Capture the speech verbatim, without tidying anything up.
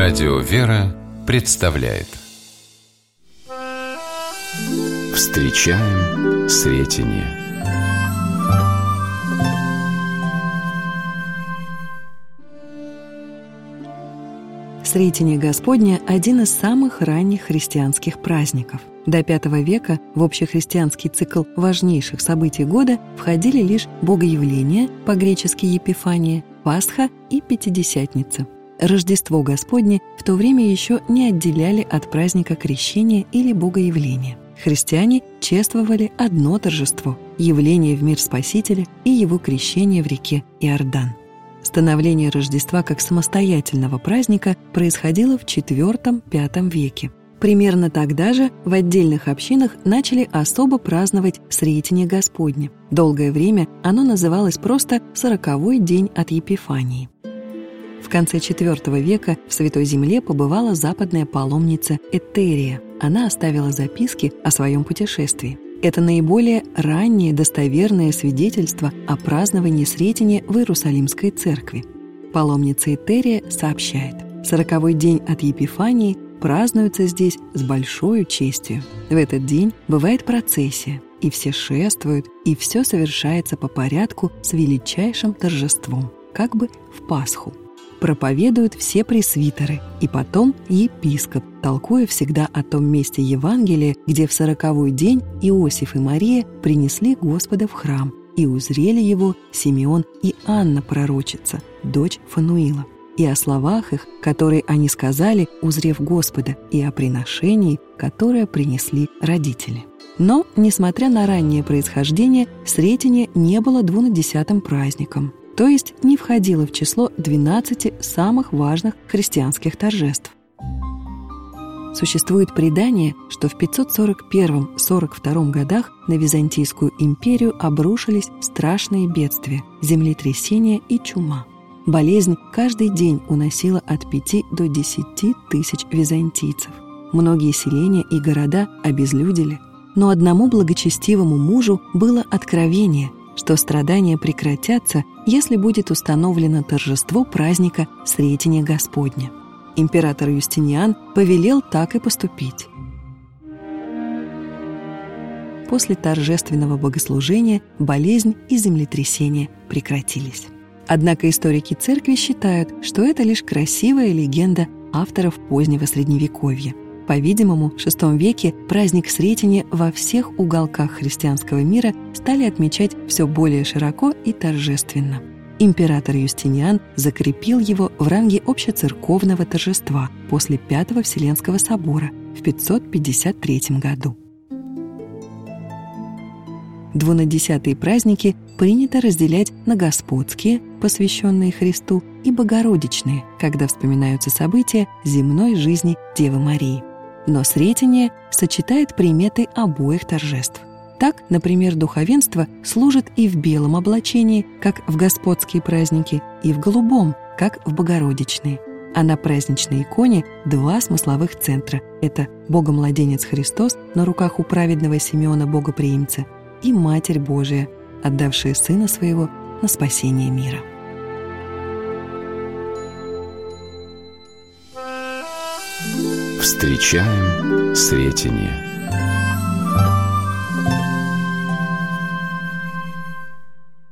Радио «Вера» представляет «Встречаем Сретение». Сретение Господне – один из самых ранних христианских праздников. До пятого века в общехристианский цикл важнейших событий года входили лишь Богоявление, по-гречески Епифания, Пасха и Пятидесятница. Рождество Господне в то время еще не отделяли от праздника Крещения или Богоявления. Христиане чествовали одно торжество – явление в мир Спасителя и его крещение в реке Иордан. Становление Рождества как самостоятельного праздника происходило в четвёртом-пятом веке. Примерно тогда же в отдельных общинах начали особо праздновать Сретение Господне. Долгое время оно называлось просто «Сороковой день от Епифании». В конце четвёртого века в Святой Земле побывала западная паломница Этерия. Она оставила записки о своем путешествии. Это наиболее раннее достоверное свидетельство о праздновании Сретения в Иерусалимской церкви. Паломница Этерия сообщает: «Сороковой день от Епифании празднуется здесь с большой честью. В этот день бывает процессия, и все шествуют, и все совершается по порядку с величайшим торжеством, как бы в Пасху. Проповедуют все пресвитеры, и потом епископ, толкуя всегда о том месте Евангелия, где в сороковой день Иосиф и Мария принесли Господа в храм, и узрели его Симеон и Анна пророчица, дочь Фануила, и о словах их, которые они сказали, узрев Господа, и о приношении, которое принесли родители». Но, несмотря на раннее происхождение, Сретение не было двунадесятым праздником, то есть не входило в число двенадцати самых важных христианских торжеств. Существует предание, что в пятьсот сорок первом — сорок втором годах на Византийскую империю обрушились страшные бедствия, землетрясения и чума. Болезнь каждый день уносила от пяти до десяти тысяч византийцев. Многие селения и города обезлюдили. Но одному благочестивому мужу было откровение, что страдания прекратятся, если будет установлено торжество праздника Сретения Господня. Император Юстиниан повелел так и поступить. После торжественного богослужения болезнь и землетрясение прекратились. Однако историки церкви считают, что это лишь красивая легенда авторов позднего Средневековья. По-видимому, в шестом веке праздник Сретения во всех уголках христианского мира стали отмечать все более широко и торжественно. Император Юстиниан закрепил его в ранге общецерковного торжества после Пятого Вселенского собора в пятьсот пятьдесят третьем году. Двунадесятые праздники принято разделять на господские, посвященные Христу, и богородичные, когда вспоминаются события земной жизни Девы Марии. Но Сретение сочетает приметы обоих торжеств. Так, например, духовенство служит и в белом облачении, как в господские праздники, и в голубом, как в богородичные. А на праздничной иконе два смысловых центра – это Богомладенец Христос на руках у праведного Симеона Богоприимца и Матерь Божия, отдавшая Сына Своего на спасение мира. Встречаем Сретение.